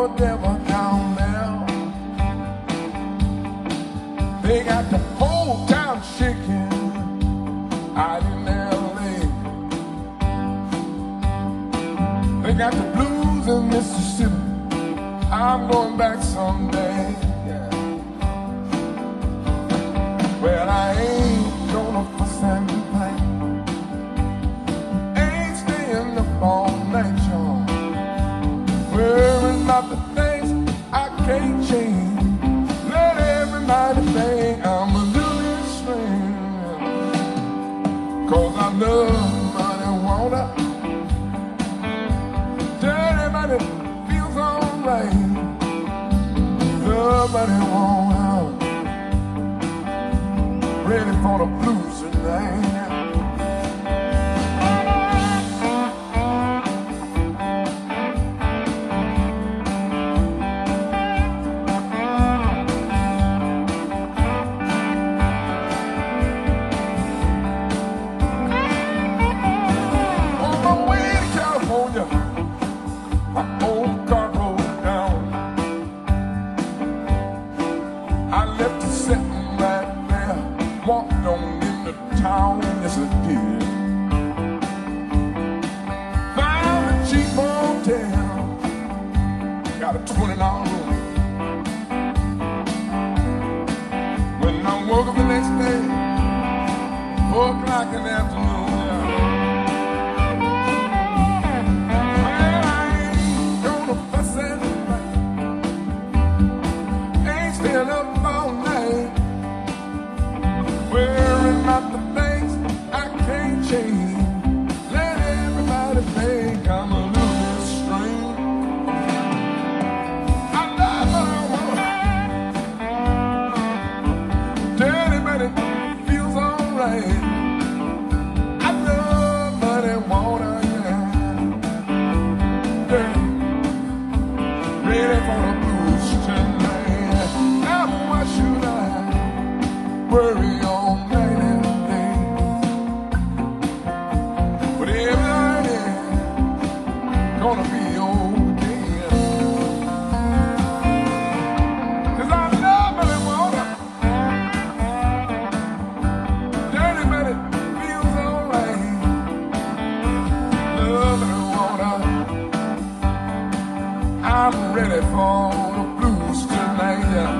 the devil down there. They got the whole town shaking out in L.A. They got the blues in Mississippi. I'm going back someday. Yeah. Well, I ain't gonna fuss and complain. Ain't staying up all night, y'all. Worrying about the things I can't change. Let everybody think I'm a little strange. 'Cause I love money, water. Dirty money feels alright. Love money, water. Ready for the blues tonight. Walked on into town, yes I did. Found a cheap motel, got a $20 room. When I woke up the next day, 4 o'clock in the afternoon, well, I ain't gonna fuss and fight. Ain't staying up all night. Worrying about the things I can't change. Let everybody think I'm a little strange. I love what I want. Dirty but it feels alright. I love muddy water, yeah. Dirty, ready for the blues tonight. Now why should I worry all night and day? But every night is gonna be okay. 'Cause I love money, water. Dirty but it feels alright. Love money, water. I'm ready for the blues tonight, yeah.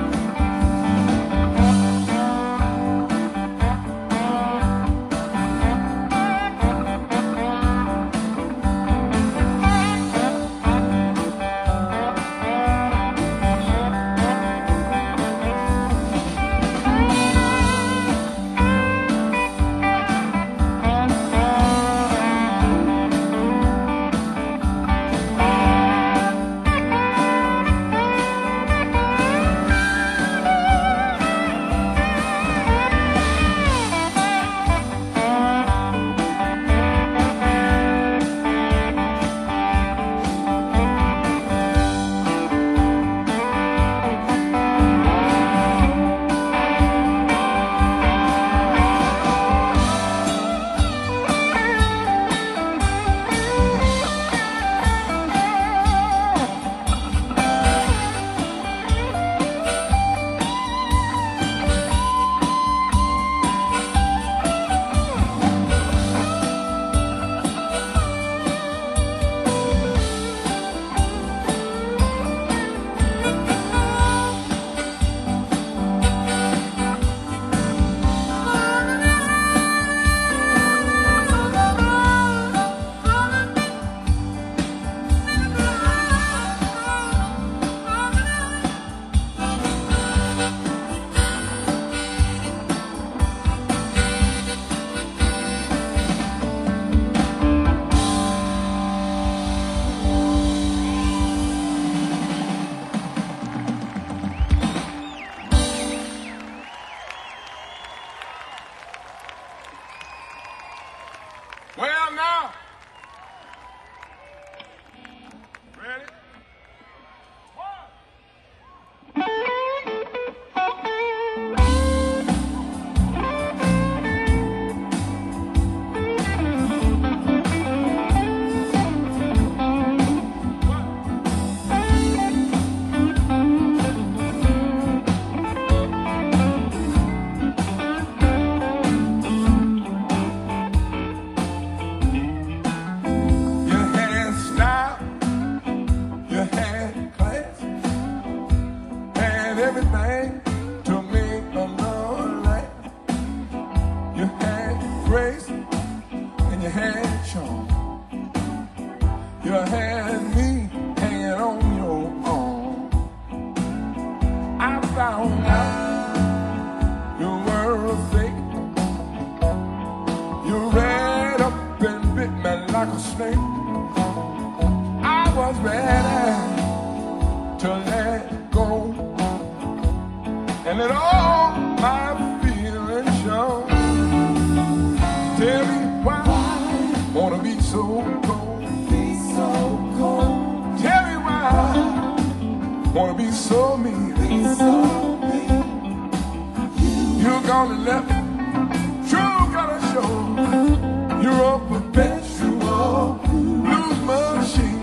was ready to let go and let all my feelings show. Tell me why wanna be so cold, be so cold. Tell me why wanna be so mean, be so mean. You're gonna let me, true gonna show. You're a perpetual blues machine.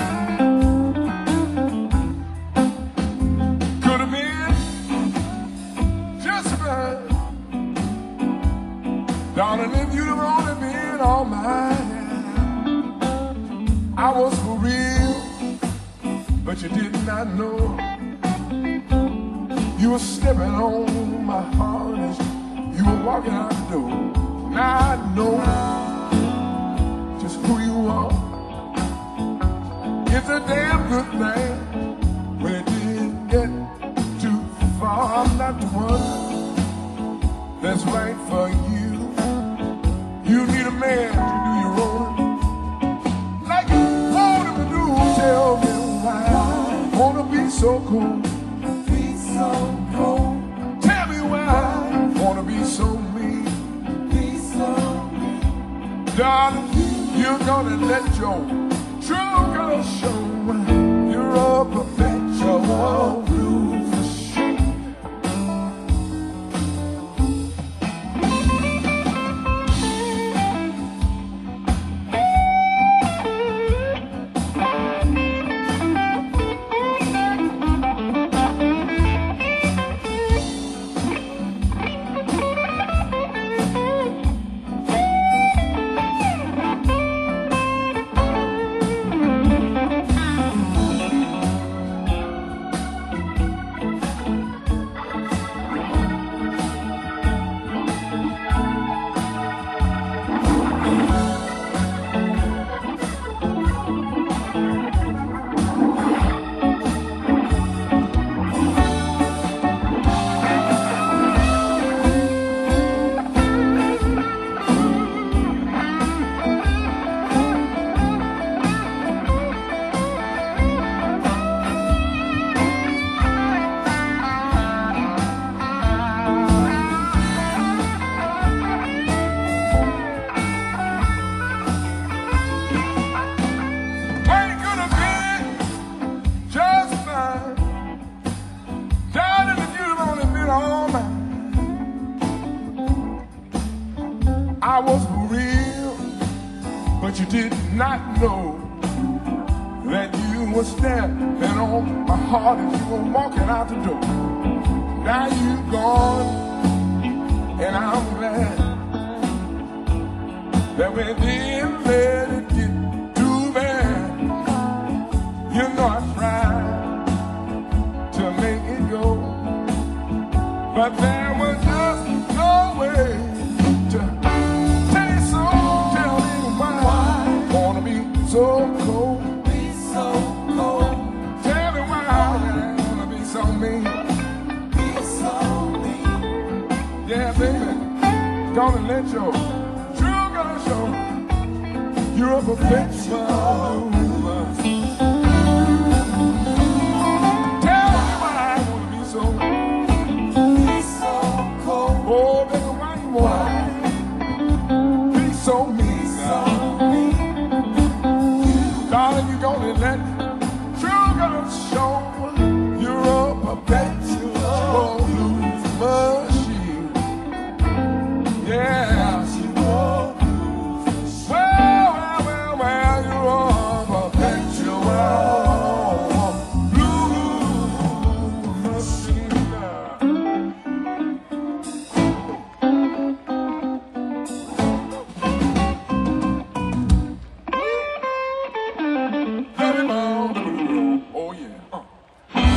Could have been just fine, darling, if you'd have only been all mine. I was for real, but you did not know. You were stepping on my heart as you were walking out the door. Now I know just who you are. It's a damn good thing when it didn't get too far. I'm not the one that's right for you. You need a man to do your own, like you want him to do. Tell me why wanna be so cold, be so cold. Tell me why wanna be so mean, be so mean. Darling, you're gonna let your true color show. You're a perpetual blues machine. I was for real, but you did not know that you were staring on my heart as you were walking out the door. Now you're gone, and I'm glad that we didn't let it get too bad. You know I tried to make it go, but there was just no way to taste so. Tell me why wanna be so cold, be so cold. Tell me why wanna be so mean, be so mean. Yeah, baby, gonna let your true gonna show. You're a perpetual blues. Tell me why I wanna be so cold. Oh, baby, why you wanna be so mean? Darling, you gonna let true gonna show. You're a perpetual blues machine. Yeah. Well, you're a perpetual blues machine. Oh yeah.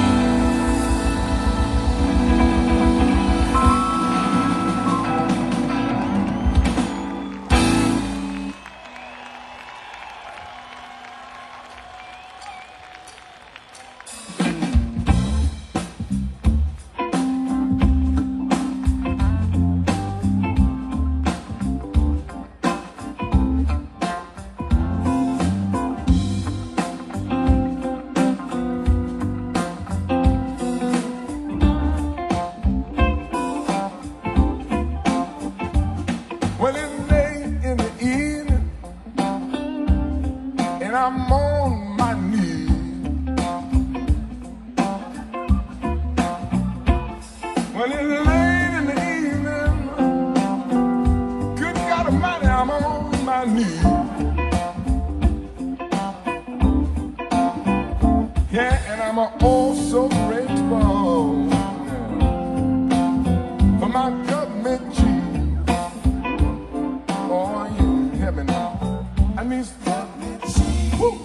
am oh so grateful for my government chief. Oh, you heaven, I mean, woo.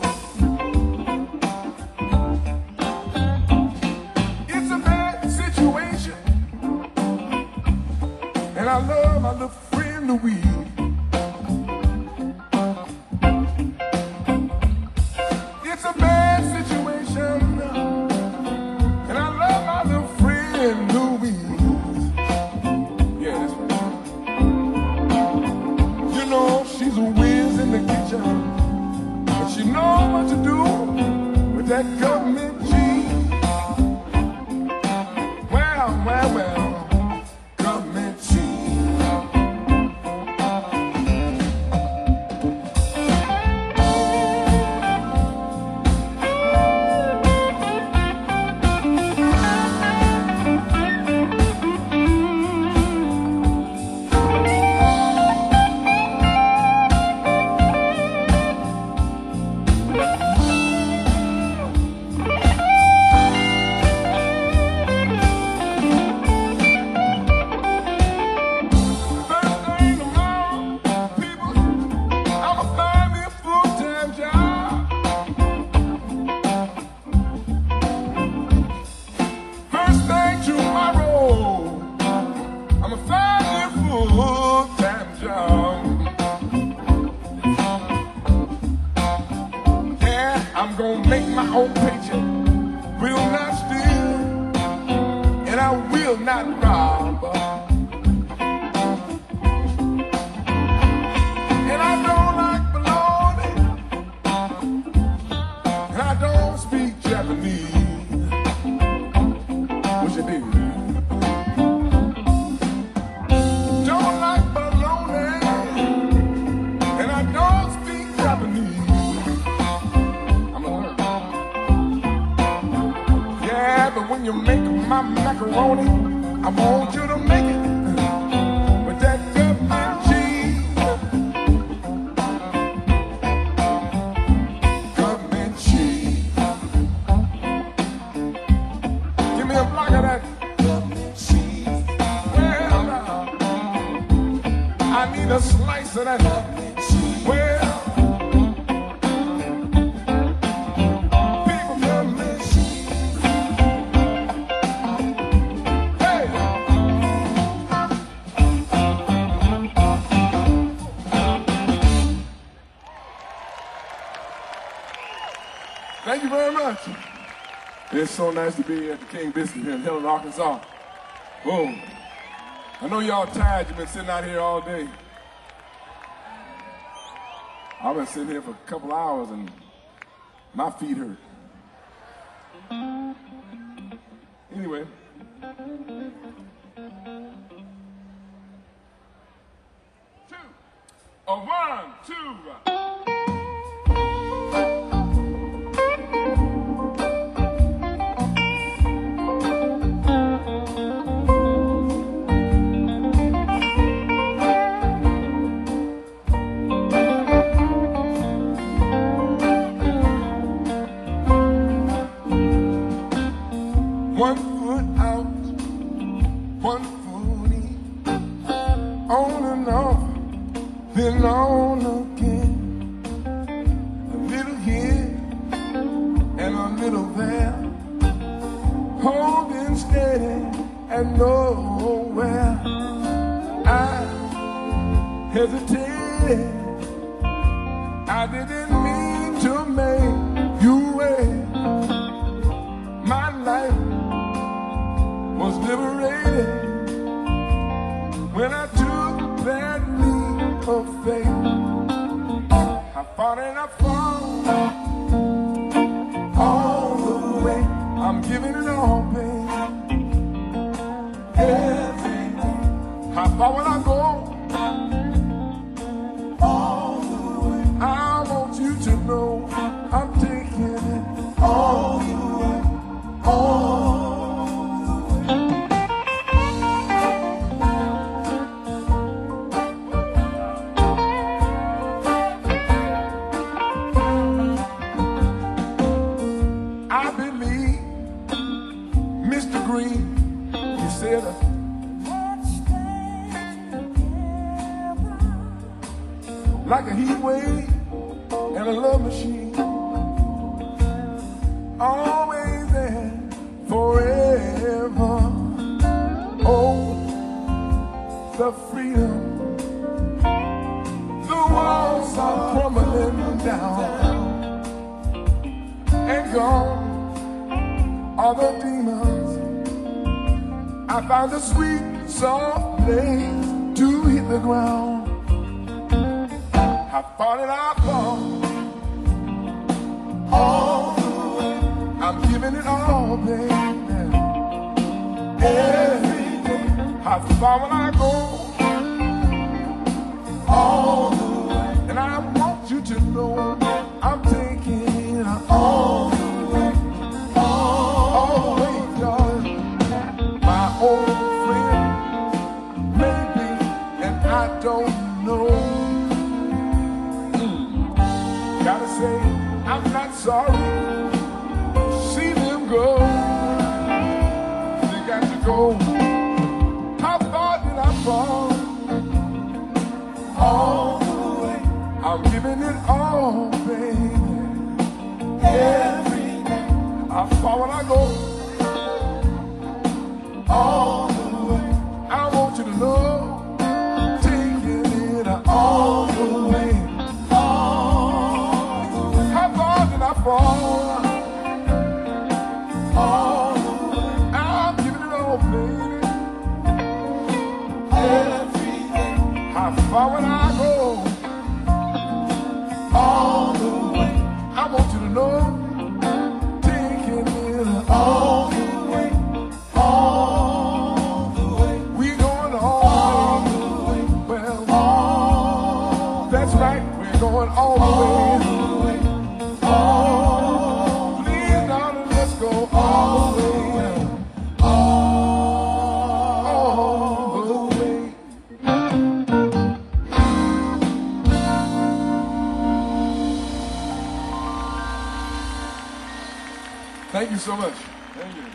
It's a bad situation, and I love my little friend Louise. It's a bad situation, and I love my little friend Louise. Yeah, that's right. You know, she's a whiz in the kitchen, and she knows what to do with that government cheese. Well, government cheese. I'm gonna make my own paycheck, will not steal, and I will not rob. And I don't like bologna, and I don't speak Japanese. What you do? Don't like bologna, and I don't speak Japanese. But when you make my macaroni, I want you to make it with that government cheese. Government cheese. Give me a block of that government cheese. Well, I need a slice of that government cheese. Well, thank you very much. It's so nice to be at the King Biscuit here in Helen, Arkansas. Whoa. I know y'all tired. You've been sitting out here all day. I've been sitting here for a couple hours and my feet hurt. Anyway. One, two. One foot out, one foot in, on and off, then on again. A little here and a little there, holding steady and nowhere. I hesitated, I didn't mean to make you wait. My life was liberated when I took that leap of faith. I fought and I fought all the way. I'm giving it all, baby. Everything. How far will I go? All the way. I want you to know I'm taking it all the way. All I believe together. Let's stay together. Like a heat wave and a love machine. Always there, forever. Oh, the freedom. The walls are crumbling down. And gone are the demons. I found a sweet, soft place to hit the ground. How far did I fall? All the way. I'm giving it all, baby. Every day. How far will I go? All the way. And I want you to know I'm taking it all the way. All the way, darling. My old friend, maybe, and I don't know. Gotta say, I'm not sorry. See them go. They got to go. How far did I fall? All the way. I'm giving it all, baby. Every day. How far will I go? All the way. I want you to know, taking it all the way. How far did I fall? All the way. I'm giving it all, baby. Every day. How far will I go? All the way. I want you to know, taking it all the way. All the way. We going all the way. Well, that's right. We're going all the way. Please, darling, let's go all the way. All the way. Thank you so much. Thank you.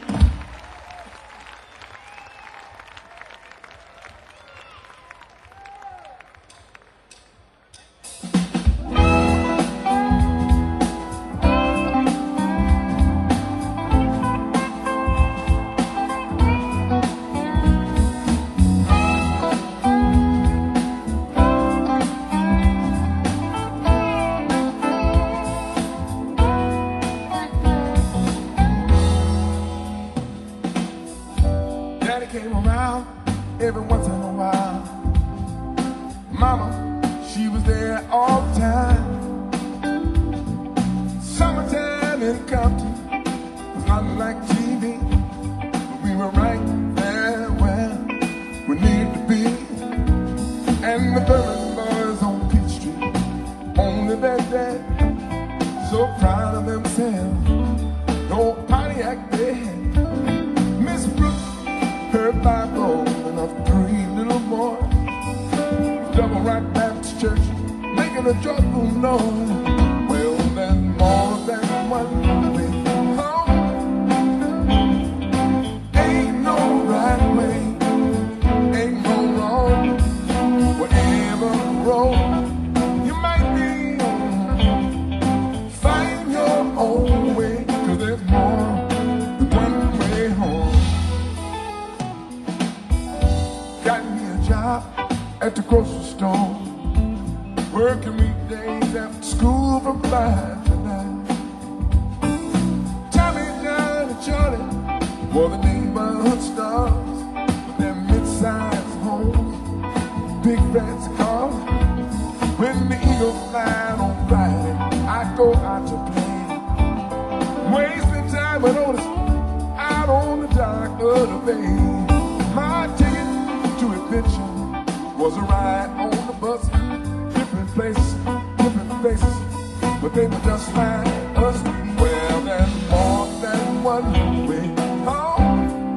Daddy came around every once in a while. Mama, she was there all the time. Summertime in Compton was not like TV, but we were right there where we needed to be. And the Berlin boys on Peachtree, only that day, so proud of themselves. No Pontiac they had. Miss Brooks, her Bible, and a three little boys. Double Right Baptist Church, making a joyful noise. Well, there's more than one way home. Ain't no right way, ain't no wrong. Whatever road you might be on, find your own way, 'cause there's more than one way home. Got me a job at the grocery store, working weekdays after school from 5 to 9. Tommy, John, and Charlie were the neighborhood stars with their mid-sized homes, big fancy cars. When the Eagles flying on Friday, I go out to play, wasting time with Otis out on the dock of the bay. My ticket to adventure was a ride on the bus, different places, different faces, but they were just like us. Well, there's more than one way home.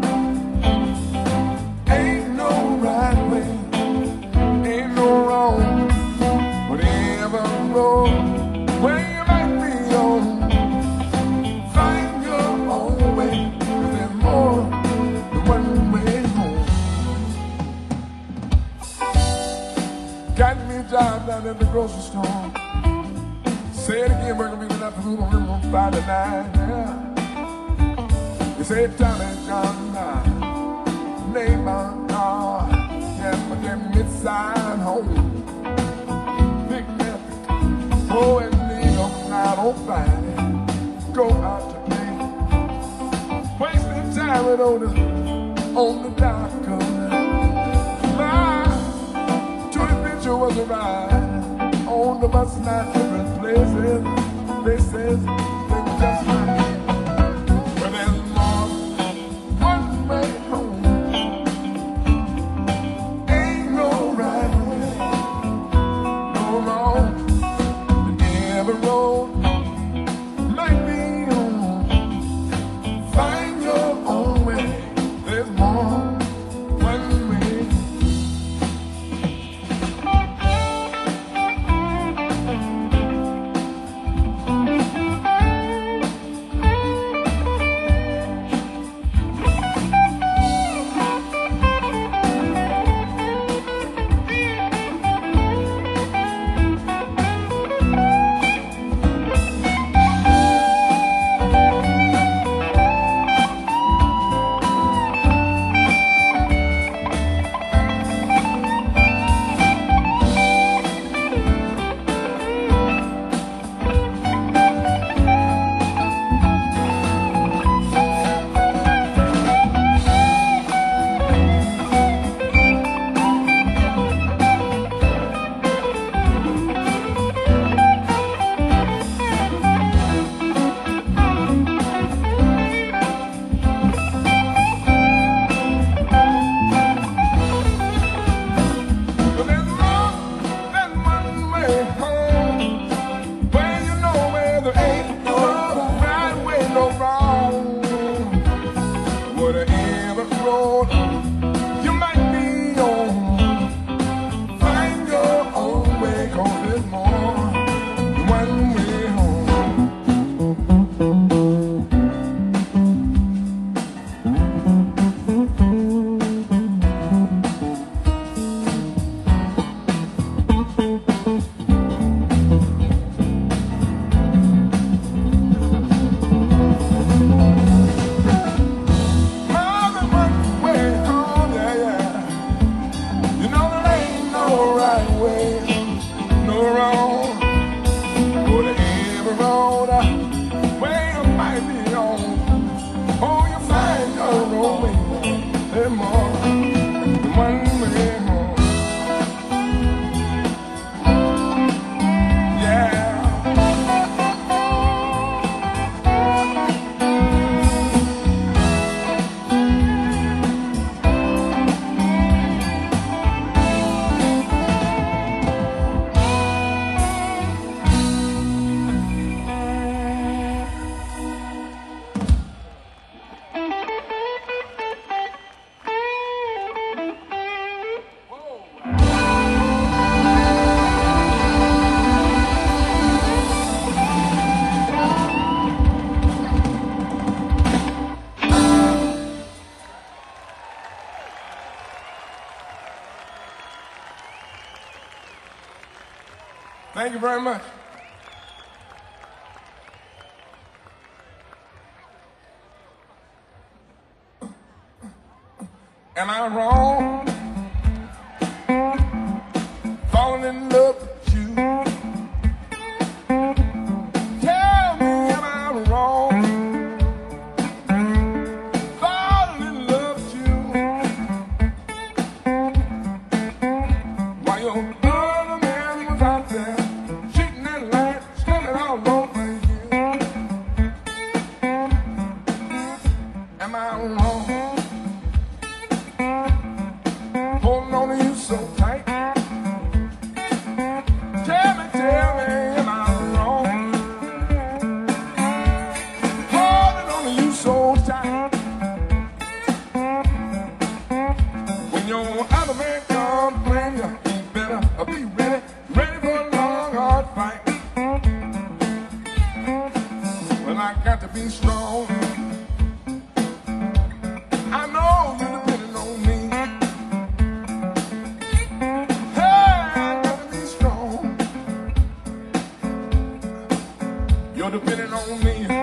Ain't no right way, ain't no wrong. Whatever road where you might be on, find your own way, 'cause there's more than one way home. Friday night, yeah. You say, Tommy John, neighbor, yeah, but them mid-side home. Big man, oh, and leave them out on Friday. Go out today. Wasting time with on the dock. My to adventure was a ride on the bus, not different places. Places they were just like but there's more one way home. Ain't no right way, no wrong. Every road might be on. Find your own way. There's more one way. Thank you very much. Am I wrong? Falling in love with you. Tell me, am I wrong? Falling in love with you. While your other man was out there cheating that light, standing all over you. Am I wrong? Holding on to you so tight. Tell me, am I wrong? Holding on to you so tight. When your other man comes playing, you better be ready, ready for a long, hard fight. Well, I got to be strong. I know you're depending on me. You're depending on me.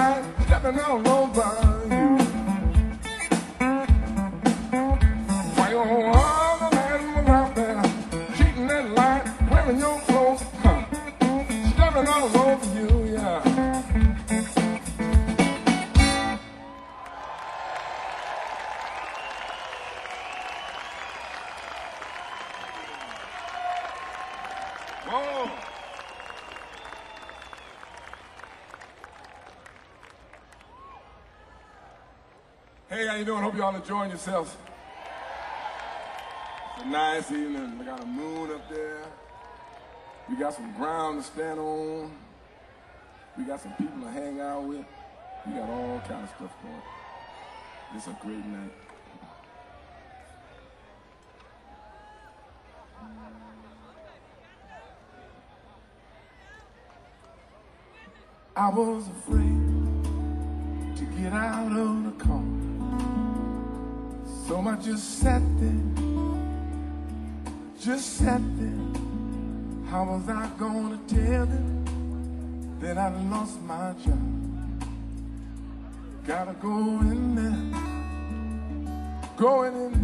light, stepping all over you. While your other man was out there, cheating that light, wearing your clothes, stepping all over you, yeah. Whoa. Hey, how you doing? Hope y'all enjoying yourselves. It's a nice evening. We got a moon up there. We got some ground to stand on. We got some people to hang out with. We got all kind of stuff going. It's a great night. I was afraid to get out of the car, so I just sat there. How was I gonna tell them that I lost my job? Gotta go in there, going in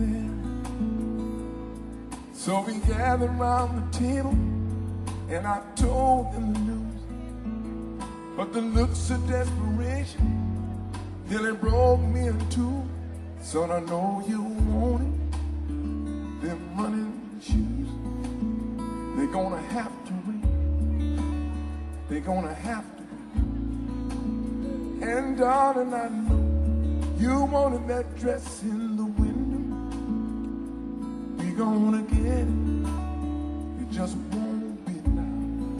there. So we gathered around the table, and I told them the news. But the looks of desperation nearly broke me in two. Son, I know you wanted them running shoes. They're gonna have to wait. They're gonna have to wait. And darling, I know you wanted that dress in the window. We gonna get it. It just won't be now.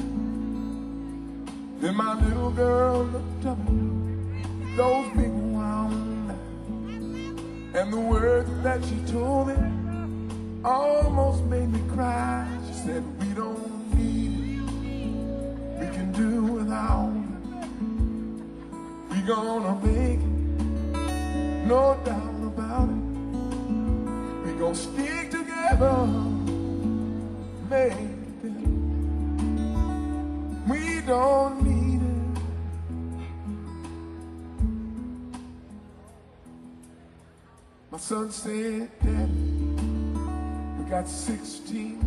Then my little girl looked up, those big round eyes, and the words that she told me almost made me cry. She said, we don't need it, we can do without it. We gonna make it, no doubt about it. We gonna stick together, make it better. We don't need it. My son said, Daddy, we got 16.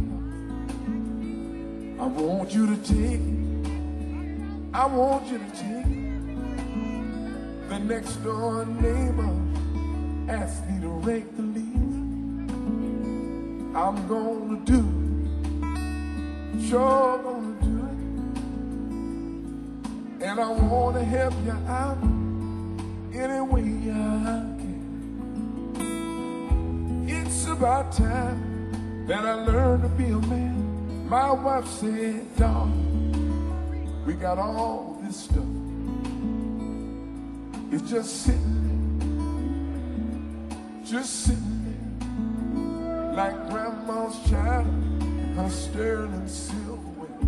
I want you to take it. I want you to take it. The next door neighbor asked me to rake the leaves. I'm gonna do it. Sure gonna do it. And I wanna help you out any way I can. It's about time that I learned to be a man. My wife said, darling, we got all this stuff. It's just sitting there, like grandma's child, her sterling silverware.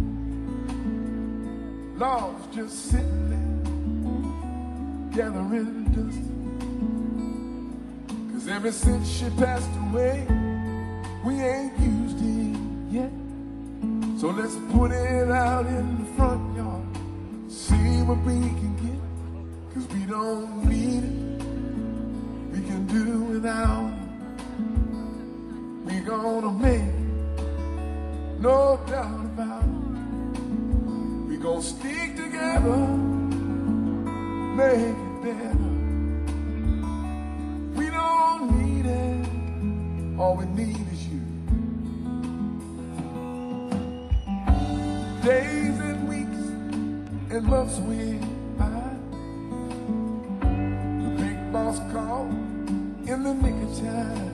Lord's just sitting there, gathering dust. 'Cause ever since she passed away, we ain't used it yet. So let's put it out in the front yard, see what we can get. 'Cause we don't need it, we can do without it. We gonna make it, no doubt about it. We gonna stick together, make it better. We don't need it, all we need is you. Days and weeks and months went by. The big boss called in the nick of time.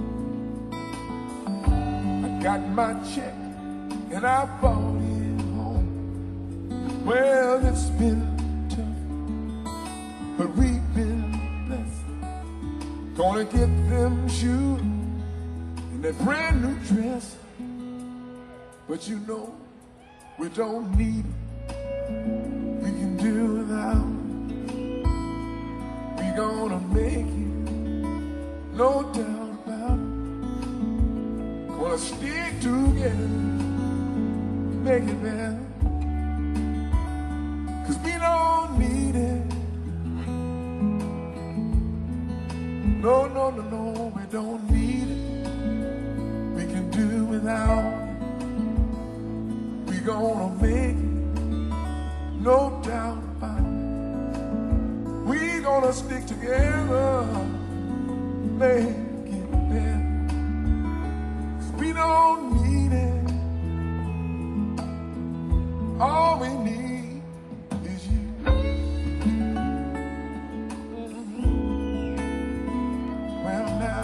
I got my check and I bought it home. Well, it's been tough, but we've been blessed. Gonna get them shoes and that brand new dress. But you know, we don't need it, we can do without it. We gonna make it, no doubt about it. Gonna stick together, make it better. 'Cause we don't need it, don't need it, we can do without it. We gonna make it, no doubt about it. We gonna stick together, make it better. 'Cause we don't need it, all we need is you. Well now,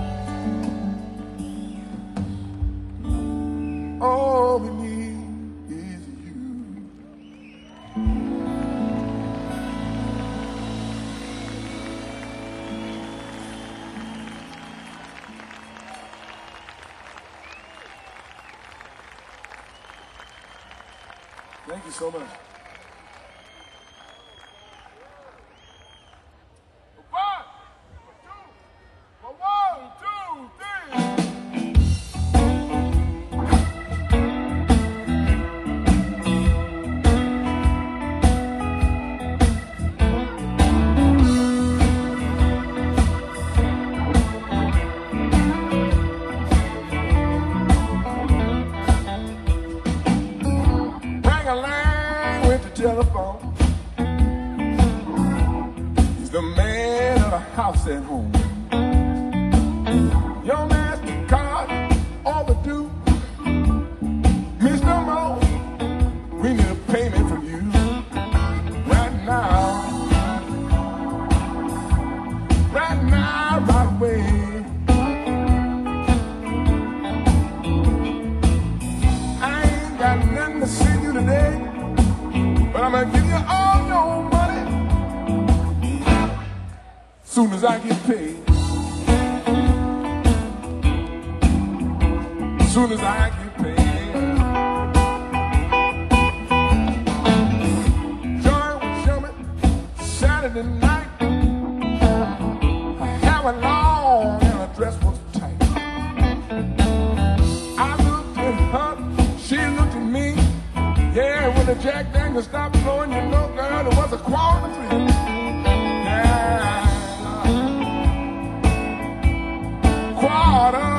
all we need is you. Thank you so much. One, two, three. Ring-a-ling with the telephone. He's the man of the house at home. Your MasterCard overdue. Mr. Mo, we need a payment from you right now. Right now, right away. I ain't got nothing to send you today, but I'm gonna give you all your money soon as I get paid. Soon as I get paid. Join with Sherman Saturday night. I have a long and her dress was tight. I looked at her, she looked at me. Yeah, when the Jack Daniels stopped flowing, you know, girl, it was a 2:45. Yeah, 2:45.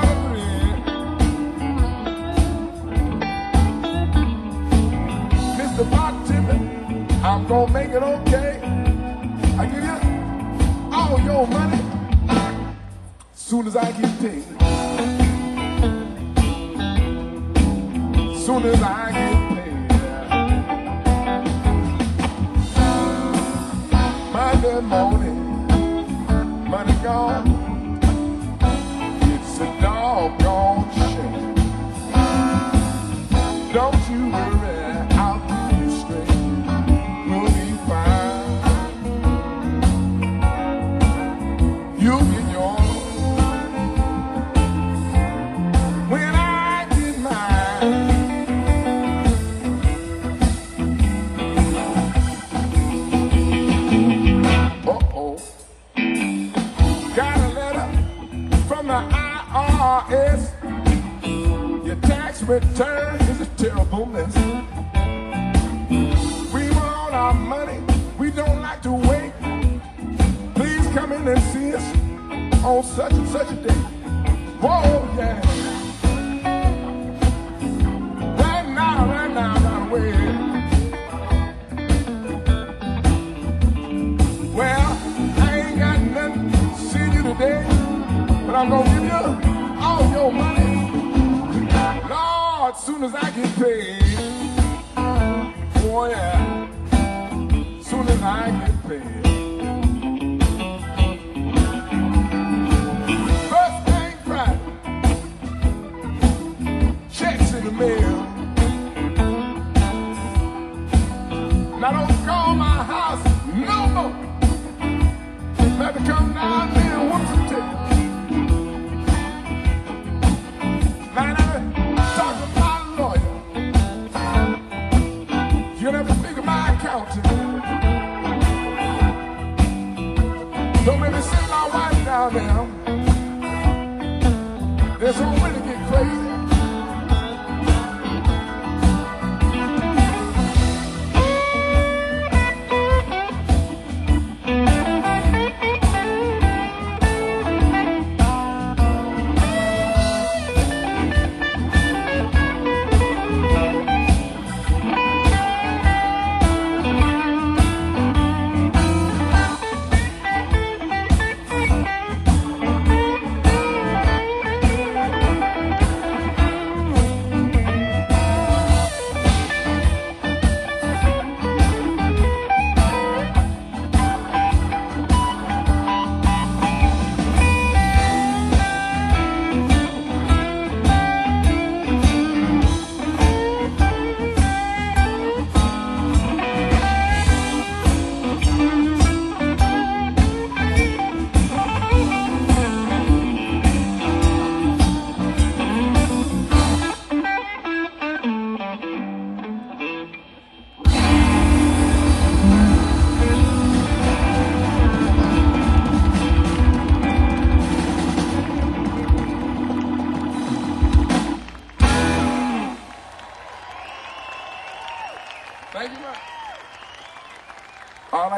Mr. Bartender, I'm gonna make it okay. I give you all your money soon as I get paid. Soon as I get paid. Monday morning, money gone. It's a doggone shame. Don't you worry, I'll be straight. We'll be fine. You'll get yours when I get mine. Uh-oh. Got a letter from the IRS. Your tax return is a terrible mess. We want our money, we don't like to wait. Please come in and see us on such and such a day. Whoa, yeah. Right now, right away. Well, I ain't got nothing to see you today, but I'm gonna give you all your money. Lord, soon as I get paid. Oh yeah, soon as I get paid. First thing Friday, checks in the mail. Now don't call my house no more. Better come down there and whoop some tail. Now talk to my lawyer. You'll have to figure my accountant. Don't make me send my wife down there. There's some way to get crazy.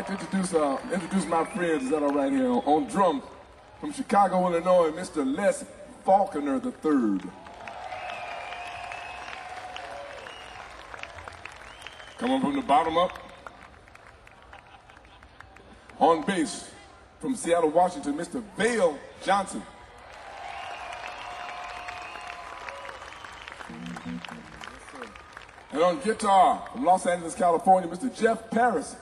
like to introduce my friends that are right here on drums from Chicago, Illinois, Mr. Les Faulconer III. Coming from the bottom up. On bass from Seattle, Washington, Mr. Vale Johnson. And on guitar from Los Angeles, California, Mr. Jeff Paris.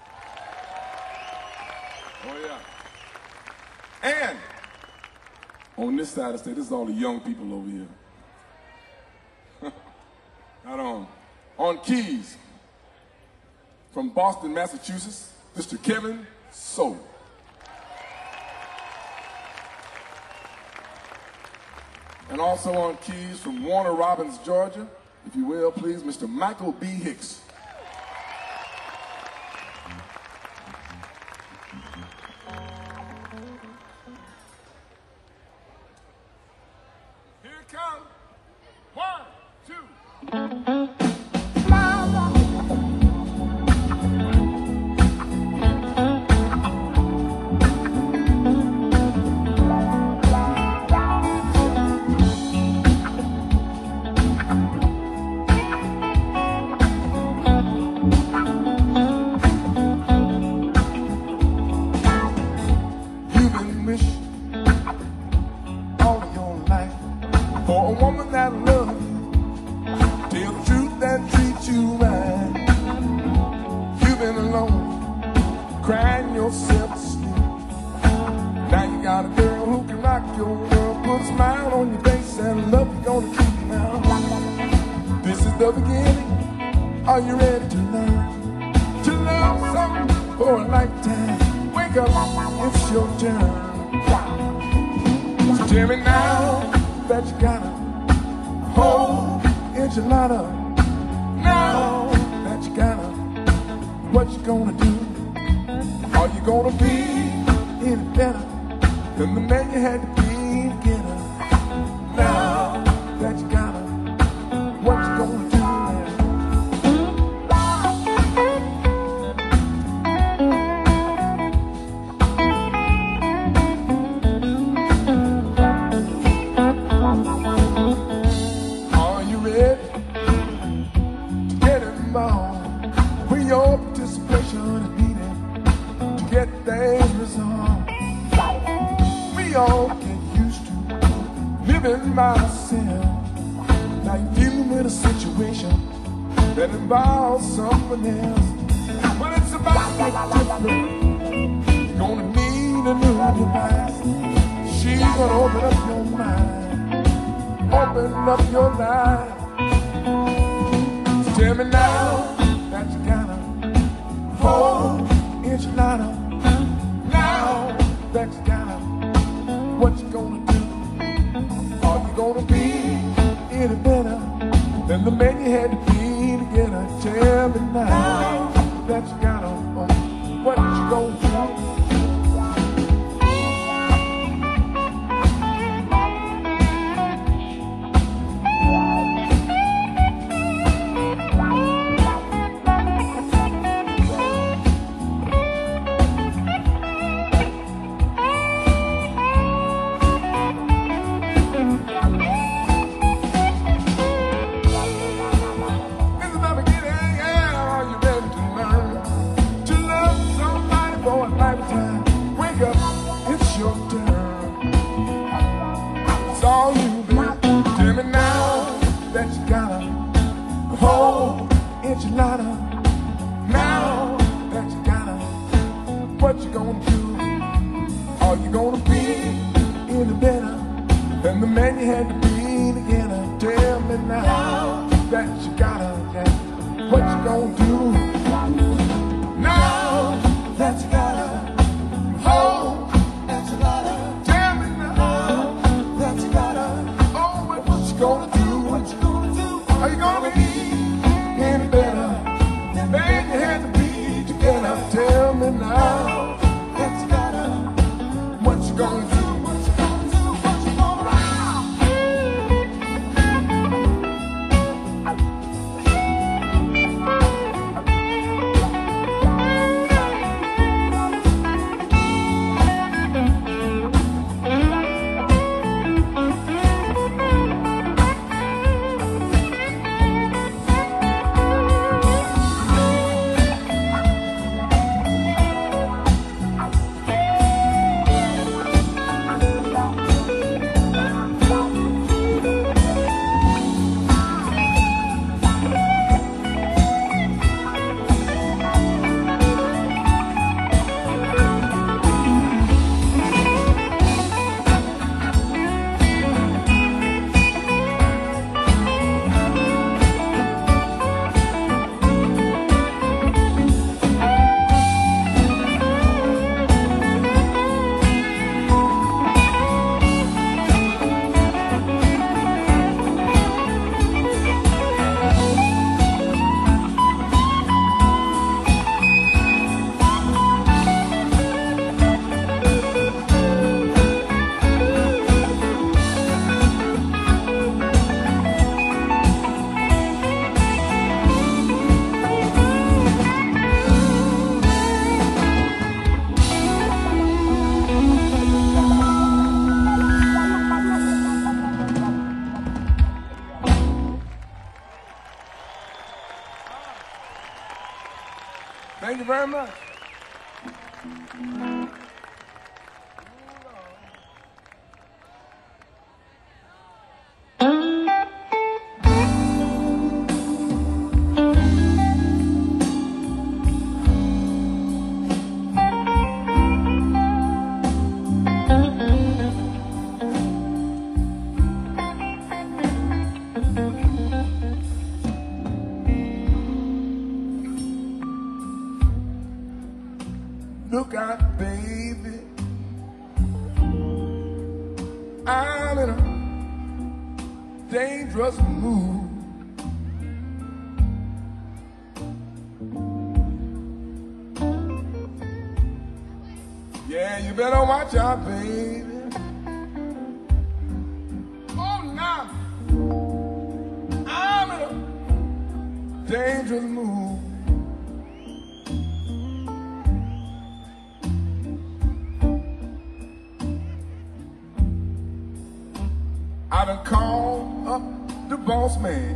Oh, yeah. And on this side of the stage, this is all the young people over here. Right on. On keys from Boston, Massachusetts, Mr. Kevin So. And also on keys from Warner Robins, Georgia, if you will, please, Mr. Michael B. Hicks. Here it comes. 1, 2. Are you ready to learn to love something for a lifetime? Wake up, it's your turn. So tell me now that you got a whole enchilada. Now that you got a, what you gonna do? Are you gonna be any better than the man you had to be to get her? Now that you got a, what you gonna do? Myself, now you're dealing with a situation that involves someone else. But it's about to get different. You're gonna need a new device. She's gonna open up your mind, open up your life. So tell me now that you got a whole enchilada. Now that you got a, what you gonna do? Are you gonna be any better than the man you had to be to get her? Tell me now that you got her, what you gonna do? Now that you got her, what you gonna do? Are you gonna be any better than the man you had to be to get her? Tell me now that you got her, yeah. What you gonna do? Now that you got her, oh, that's a lot of. Tell me now that you got her, oh, what you gonna do? What you gonna do? Are you gonna be any better? Man, you had to be together. Tell me now that you got her. What you gonna do? What you gonna do? What you gonna do? dangerous move. Yeah, you better watch out, baby. Oh, now I'm in a dangerous move. I done called up the boss man,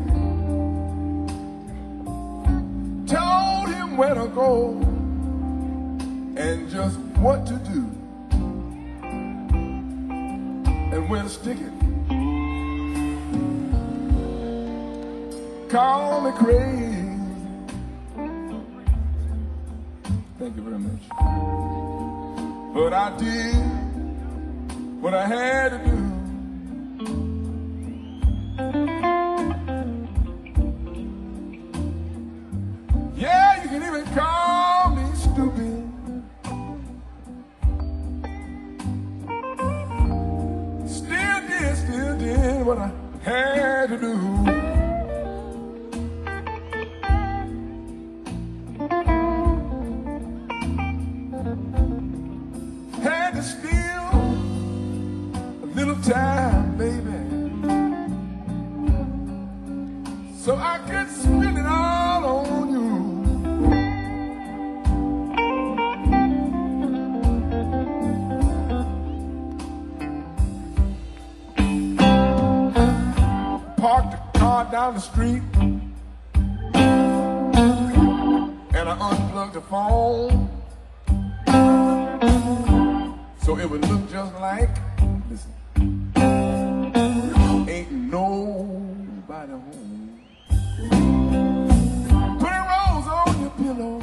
told him where to go and just what to do and where to stick it. Call me crazy. Thank you very much. But I did what I had to do. Yeah, you can even call me stupid. Still did what I had to do. Had to steal a little time, baby, so I could spend it all on you. Parked the car down the street and I unplugged the phone so it would look just like, listen, ain't nobody home. Put a rose on your pillow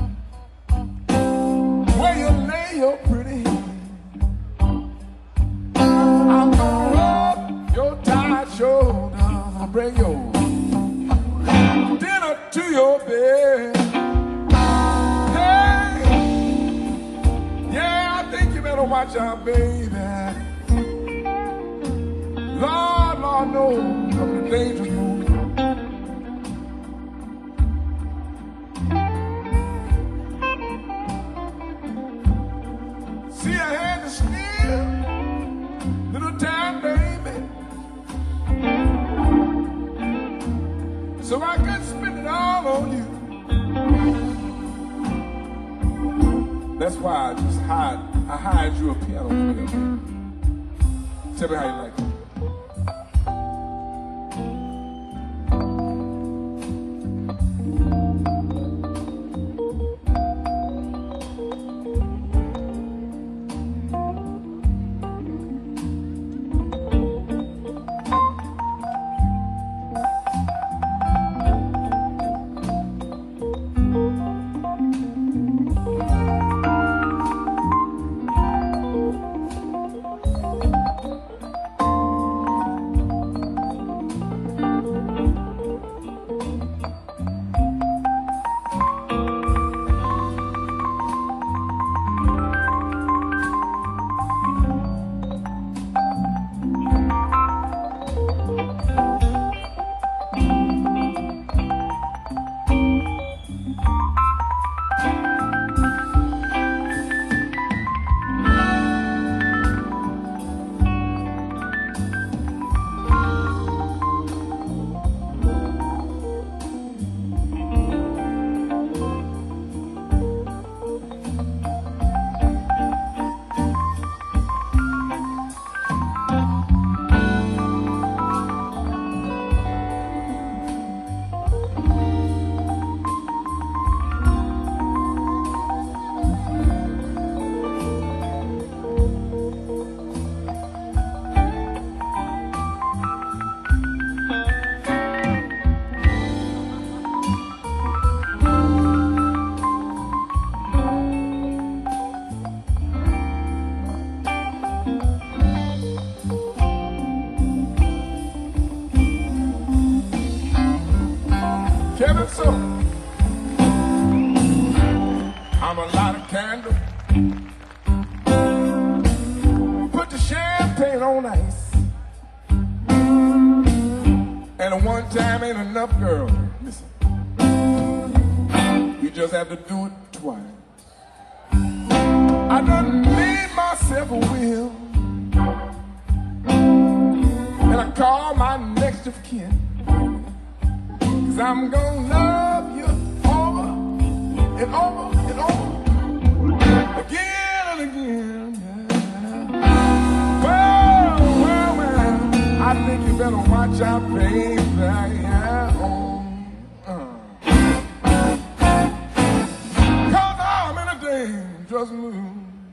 where you lay your pretty head. I'm gonna rub your tired shoulders. I'll bring your dinner to your bed. Hey, yeah, I think you better watch out, baby. Lord knows I'm in dangerous mood. See, I had to steal little time, baby, so I could spend it all on you. That's why I just hired you a piano player. Tell me how you like it. Kevin, so I'm a light a candle, put the champagne on ice, And one time ain't enough, girl. Listen, you just have to do it twice. I done made myself a will, and I call my next of kin, 'cause I'm gonna love you over and over and over, again and again. Yeah. Well, I think you better watch out, baby. Yeah. Cause I'm in a dangerous mood.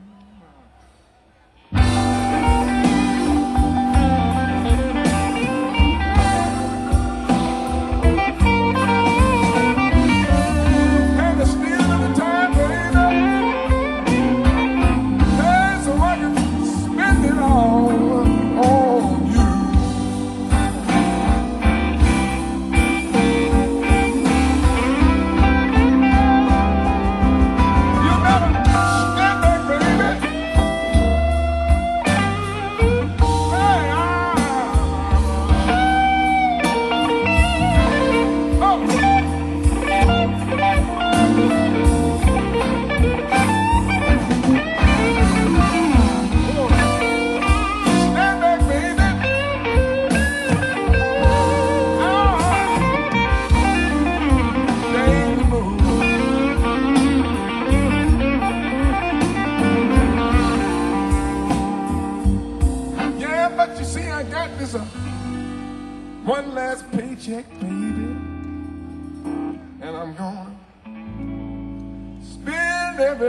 One last paycheck, baby, and I'm gonna spend every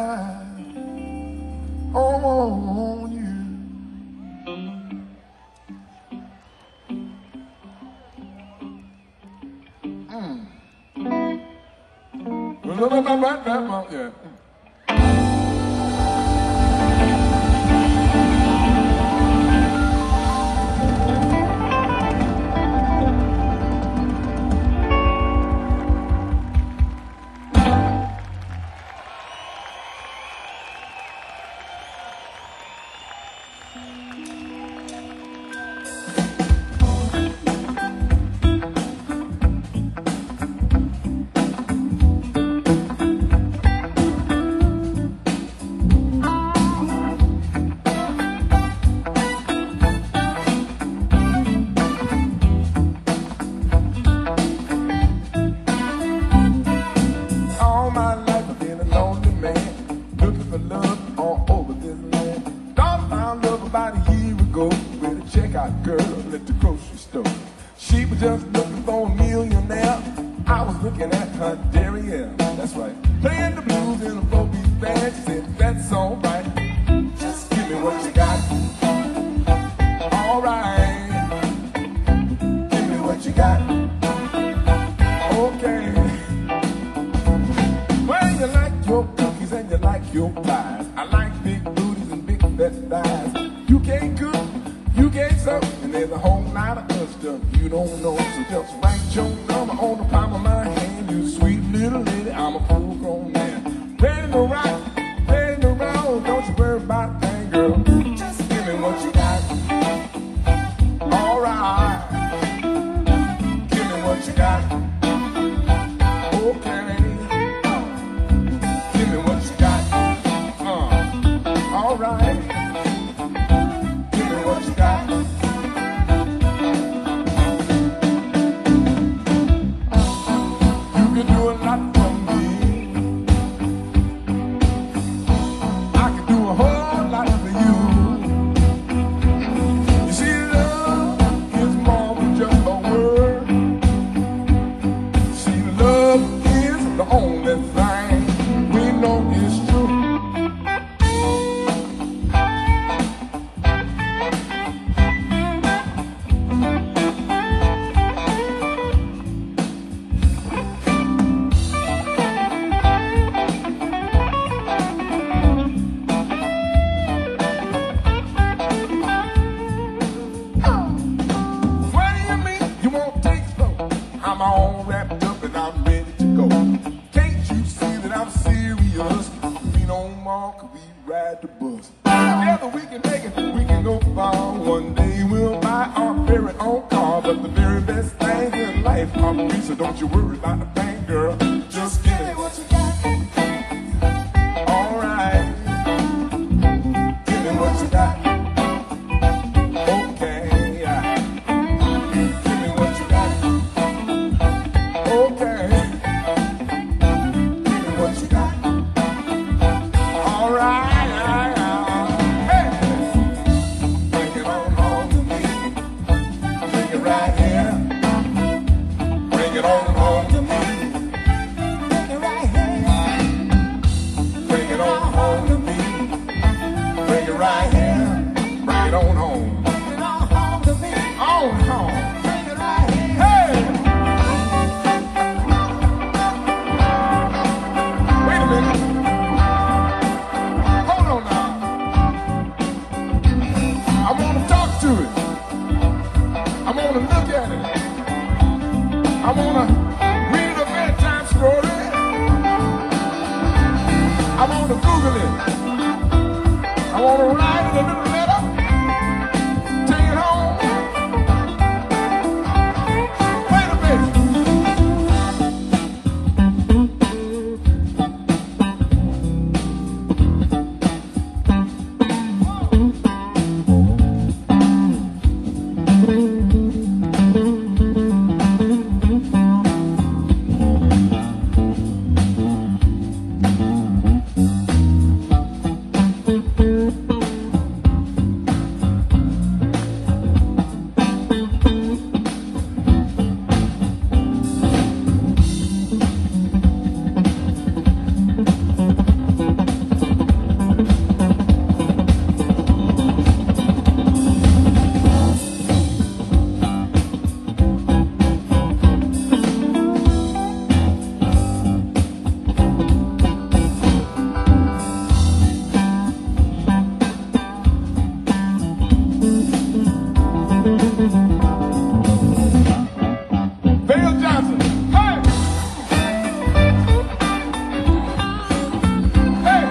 dime on you. Yeah. Girl at the grocery store. She was just looking for a millionaire. I was looking at her derriere. That's right. Playing the blues in a four-piece band. She said, that's all right. Just give me what you got. All right. Give me what you got. Okay. Well, you like your cookies and you like your pies. I like big booties and big fat thighs. You can't cook, you can't sew, and there's a whole lot of other stuff you don't know. So just write your number on the palm of my hand. You sweet little lady, I'm a full grown man. Ready to rock, ready to roll. Don't you worry about a thing, girl. Just give me what you got. All right. Give me what you got. Okay. Give me what you got. All right. What you got? You can do a lot for me. I can do a whole lot for you. You see, love is more than just a word. See, love is the only thing we know is true. I'm all wrapped up and I'm ready to go. Can't you see that I'm serious? We no more, cause we ride the bus. Together we can make it, we can go far. One day we'll buy our very own car. But the very best thing in life are free, so don't you worry about a thing, girl. Just give me what you got. All right. Give me what you got. Okay. Give me what you got. Okay. Give me what you got. All right. Hey. Bring it on home to me. Bring it right here. Bring it on home to me. Bring it right here. Bring it on home to me. Bring it right here. Bring it on home. Bring it on home to me. On home. Bring it right here. Hey! Wait a minute. Hold on now. I want to talk to it. I want to look at it. I want to read a bedtime story. I want to Google it. I want to write it a little letter. Take it home. Wait a minute. Bill Johnson. Hey! Hey!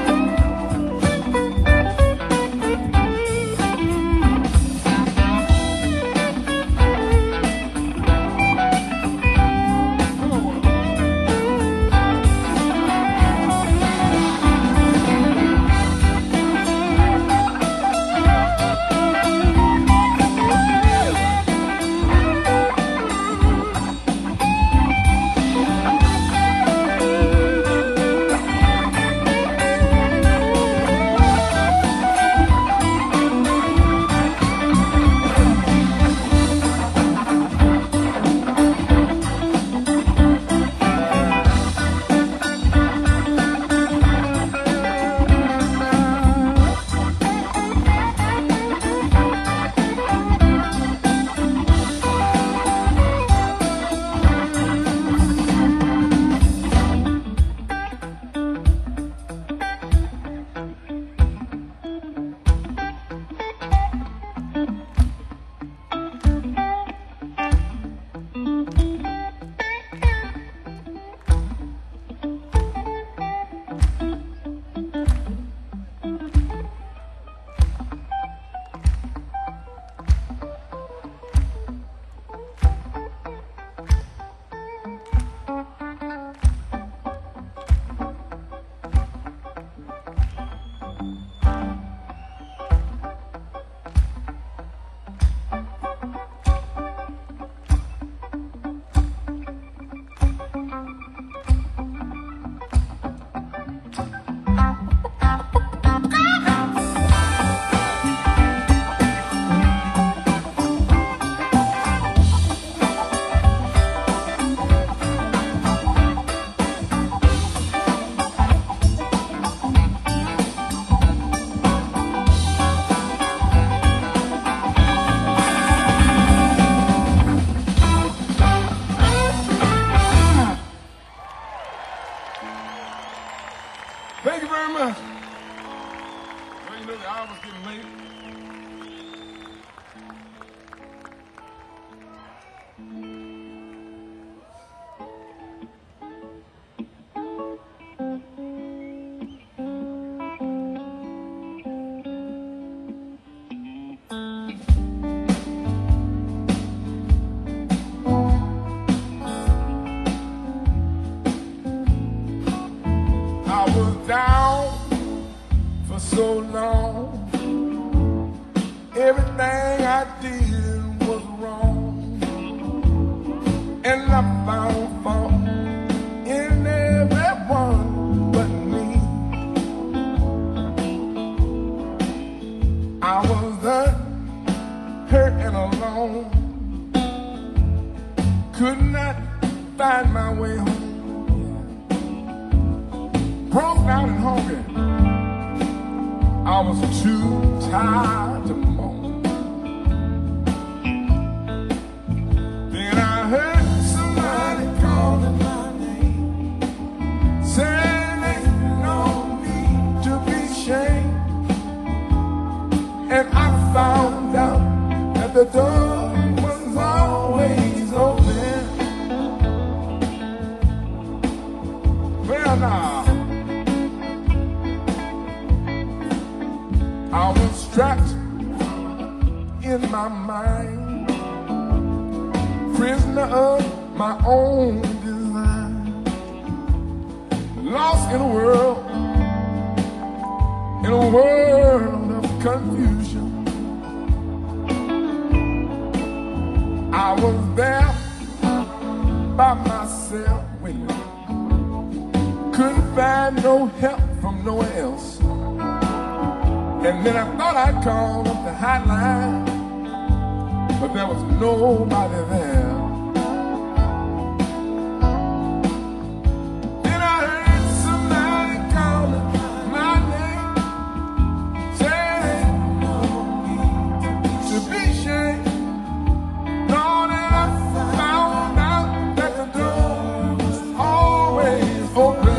Thank you very much. Well, you know the hour's getting late. Everything I did was wrong, and I found fault in everyone but me. I was hurt and alone, could not find my way home. Broke down and hungry, I was too tired to moan. Then I heard somebody calling my name, saying ain't no need to be ashamed. And I found out that the door was always open. Well, now I was trapped in my mind, prisoner of my own design, lost in a world of confusion. I was there by myself, waiting, couldn't find no help from nowhere else. And then I thought I'd call up the hotline, but there was nobody there. Then I heard somebody calling my name, saying no need to be ashamed. No, then I found out that the door was always open.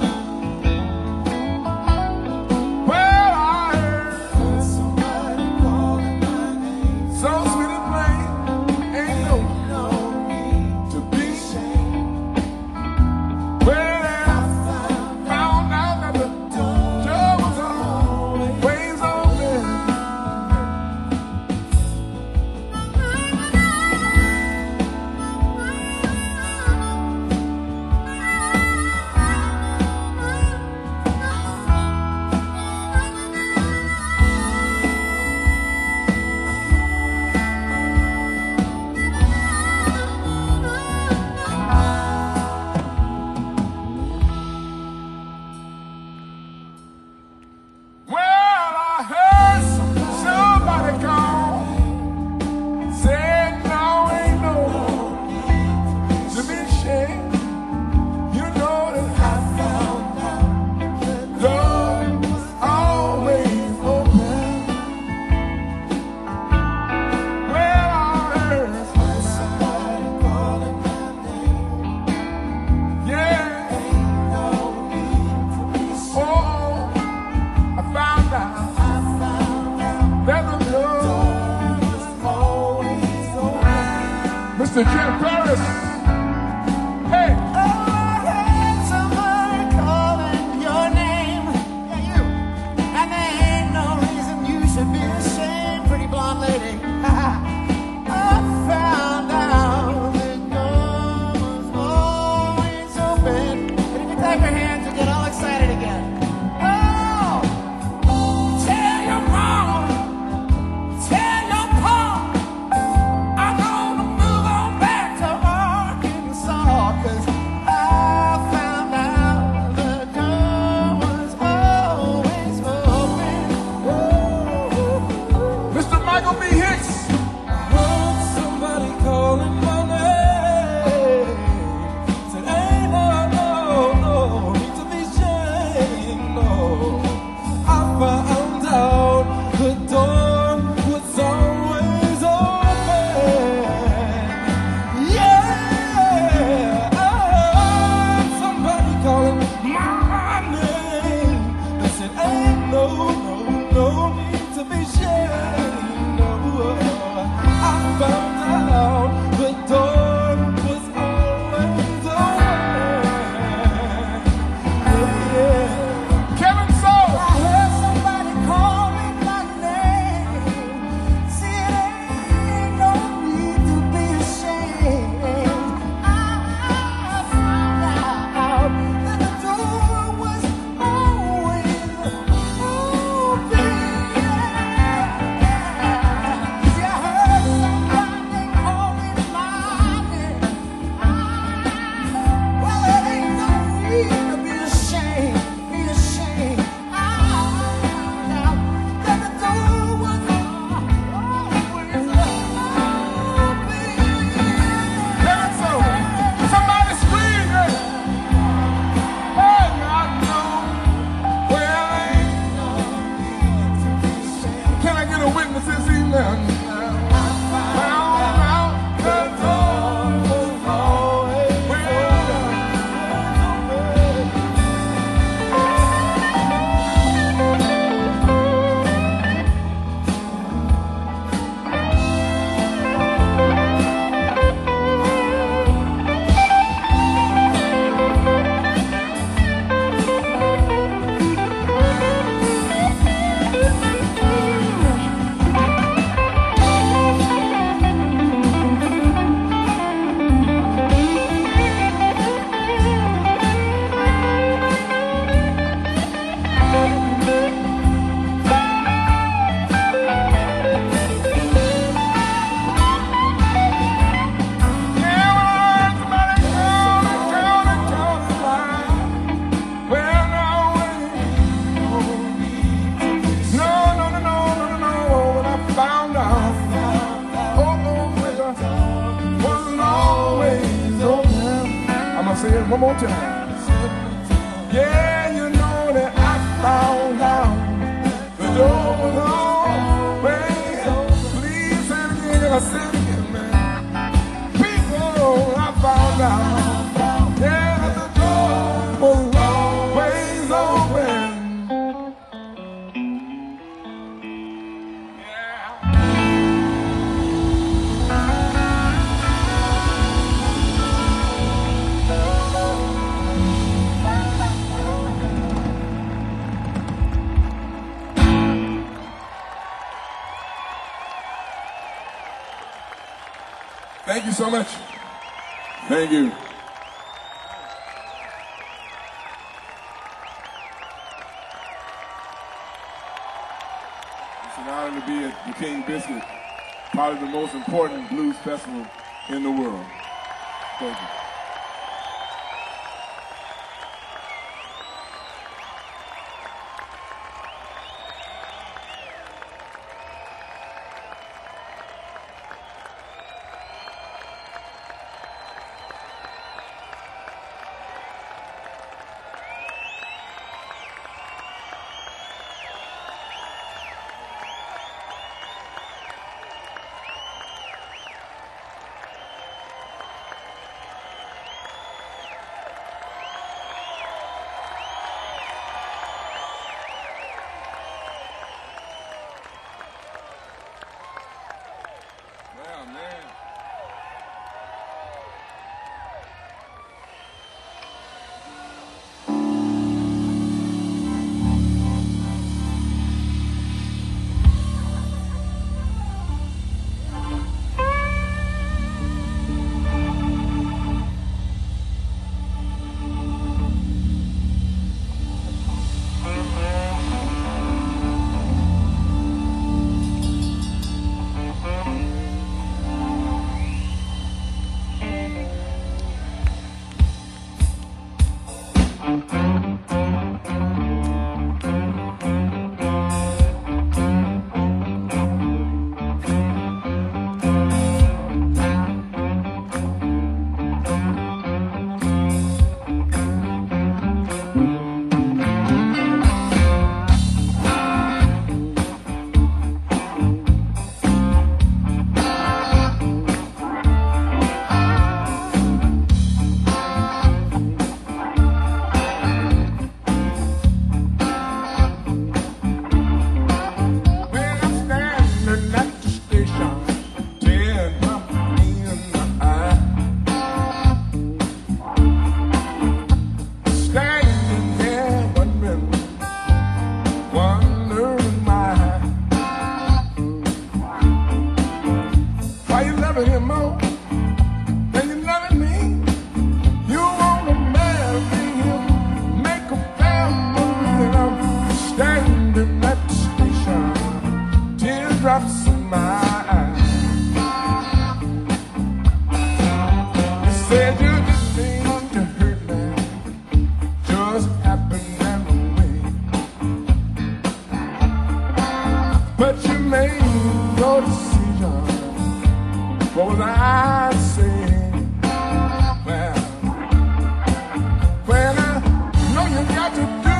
Mr. Jim Paris. Hey! Oh, I heard somebody calling your name. Yeah, you. And there ain't no reason you should be ashamed, pretty blonde lady. I found out the door was always open. But if you clap your hands, you get all excited again. Oh! Tell your mom, tell your pa, I'm gonna move on back to Arkansas, 'cause I found out the door was always open. Ooh. Mr. Michael B. Hicks. Heard somebody calling my name, said ain't no need to be ashamed, no. I found out the door was always open. Yeah, I heard somebody calling my name. They said ain't no need to be ashamed, no. I found out the door was always open. Yeah. Kevin Soul. I heard somebody calling my name. See, it ain't no need to be ashamed. I found out that the door was always open. Say it one more time. Yeah, you know that I found out the door was always. Please say it again, I say it again, man. People, I found out, yeah, that the door was always open. Thank you so much. Thank you. It's an honor to be at the King Biscuit, probably the most important blues festival in the world. Thank you.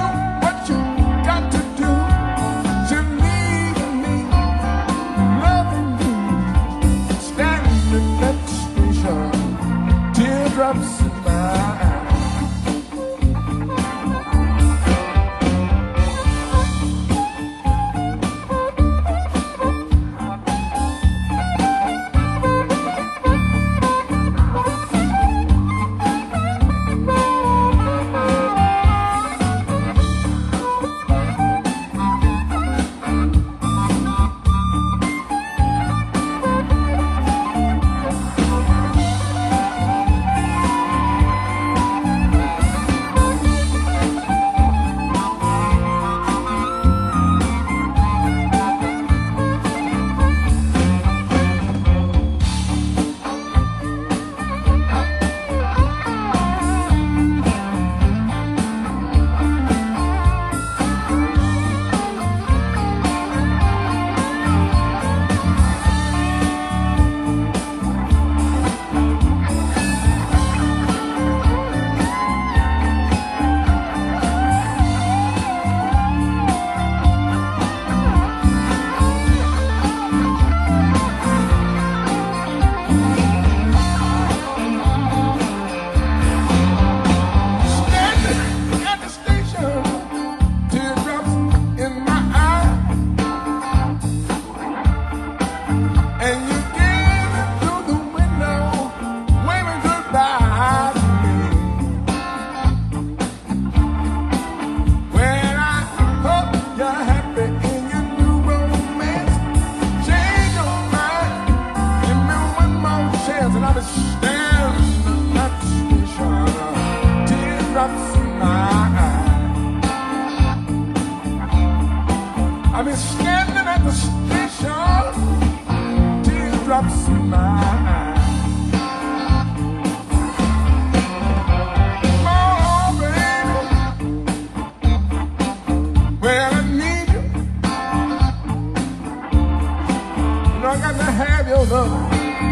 Love standing at the station, teardrops in my eyes. Oh, baby, well, I need you. You know I got to have your love.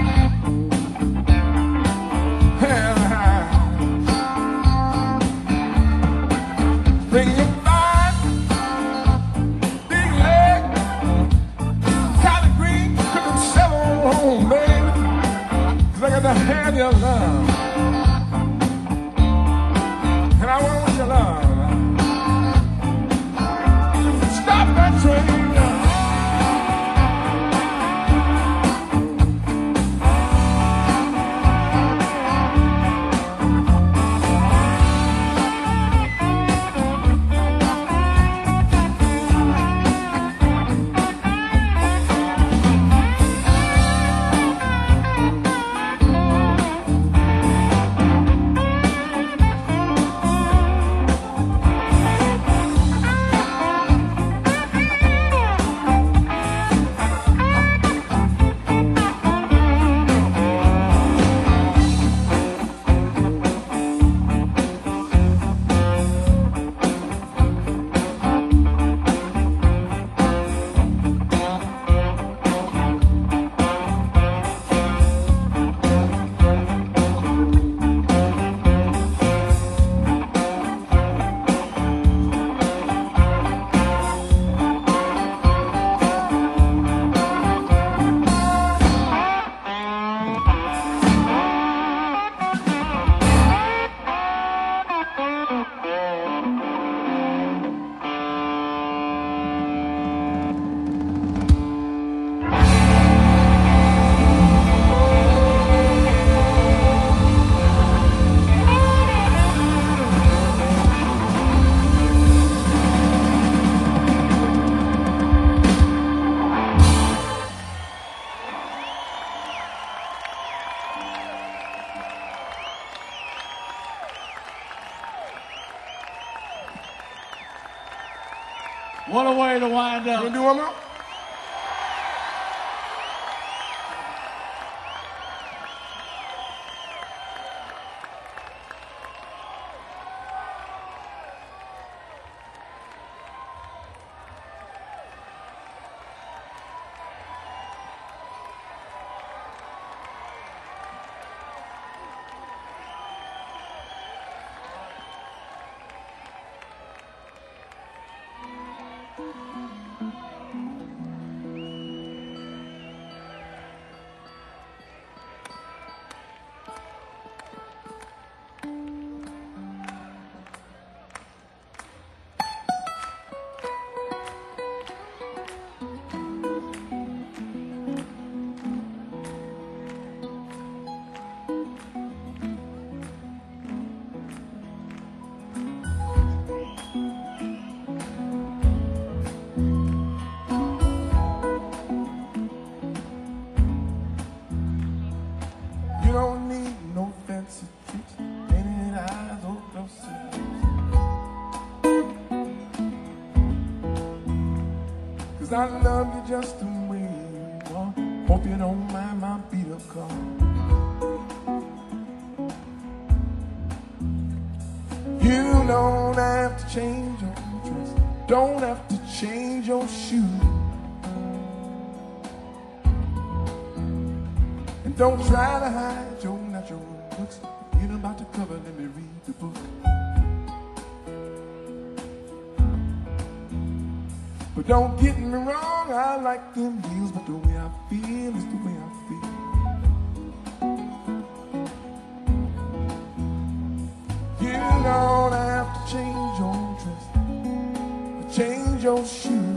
Bring your fine, big leg, collard green, cooking 7 on home, baby. 'Cause I got to have your love. And I want your love. Stop that train. What a way to wind up. You want to do one more? You don't need no fancy tricks, painted eyes or glossy lips. 'Cause I love you just the way you are. Hope you don't mind my beat up car. You don't have to change your dress, don't have to change your shoes. Don't try to hide your natural looks. You're about to cover, let me read the book. But don't get me wrong, I like them heels, but the way I feel is the way I feel. You don't have to change your dress, or change your shoes.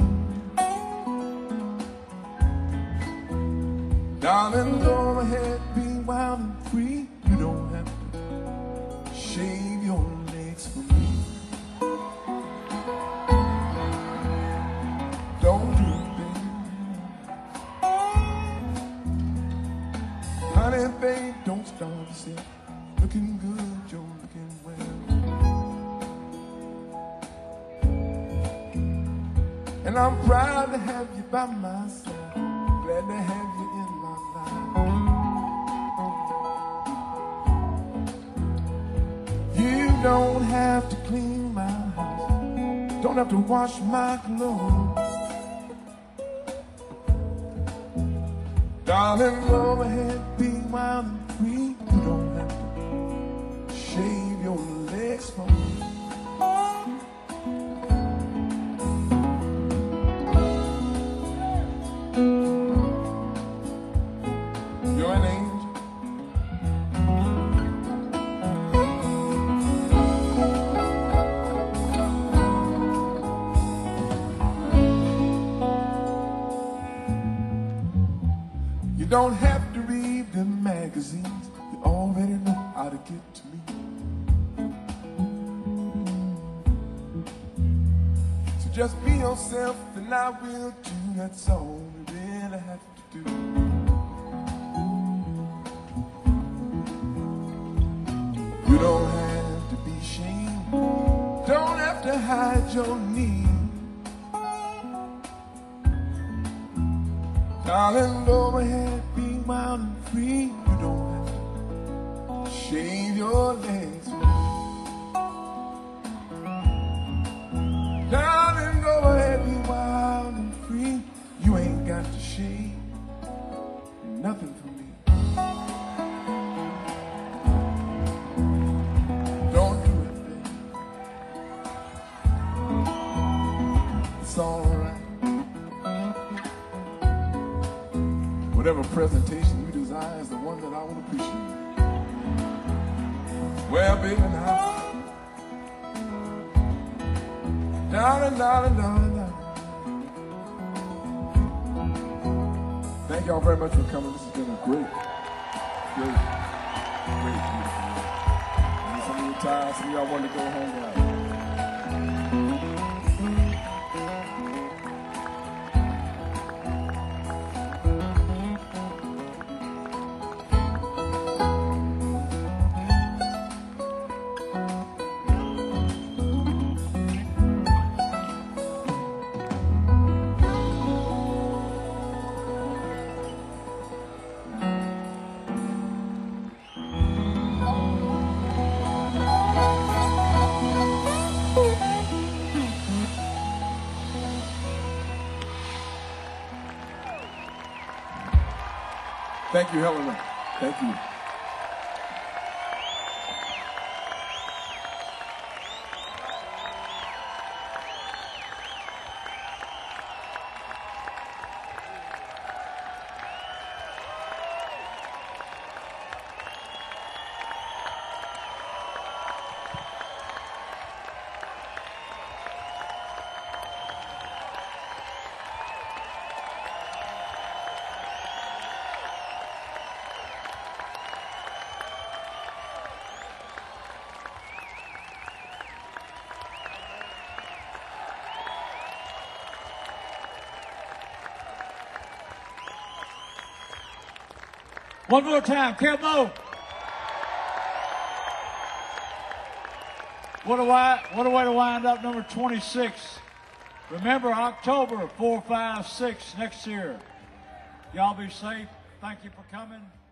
Darling, go ahead, be wild and free. You don't have to shave your legs for me. Don't do it, baby. Honey, babe, don't start to say, looking good, you're looking well. And And I'm proud to have you by my side. Glad to have you in my life. You don't have to clean my house, don't have to wash my clothes. Darling, go ahead, be wild and free. You don't have to shave your legs for me. You're an angel. You don't have to read the magazines, you already know how to get to me. So just be yourself and I will too, that's all you really have to do. You don't have to be ashamed, don't have to hide your need. Darling, go ahead, be wild and free. You don't have to shave your legs. Darling, go ahead, be wild and free. You ain't got to shave nothing for me. Don't do it, baby. It's all right. Whatever presentation you desire is the one that I will appreciate. Well, baby, now, darling, darling, darling, darling. Thank y'all very much for coming. This has been a great beautiful night. And some of you tired, some of y'all want to go home tonight. Thank you, Helena. Thank you. One more time, Kelmo. What a way to wind up number 26. Remember, October 4, 5, 6 next year. Y'all be safe. Thank you for coming.